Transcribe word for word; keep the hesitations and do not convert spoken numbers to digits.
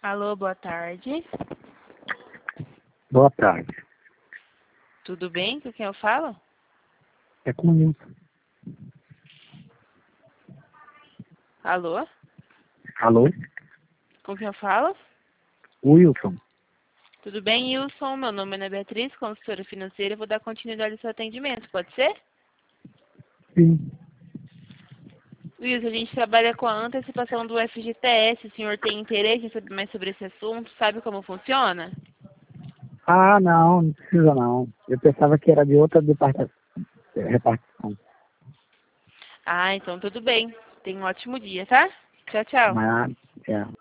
Alô, boa tarde. Boa tarde. Tudo bem? Com quem eu falo? É com o Nilson. Alô? Alô? Com quem eu falo? Wilson. Tudo bem, Wilson? Meu nome é Ana Beatriz, consultora financeira. Eu vou dar continuidade ao seu atendimento, pode ser? Sim. Wilson, a gente trabalha com a antecipação do F G T S. O senhor tem interesse em saber mais sobre esse assunto? Sabe como funciona? Ah, não, não precisa não. Eu pensava que era de outra departa- repartição. Ah, então tudo bem. Tenha um ótimo dia, tá? Tchau, tchau. Mas, é.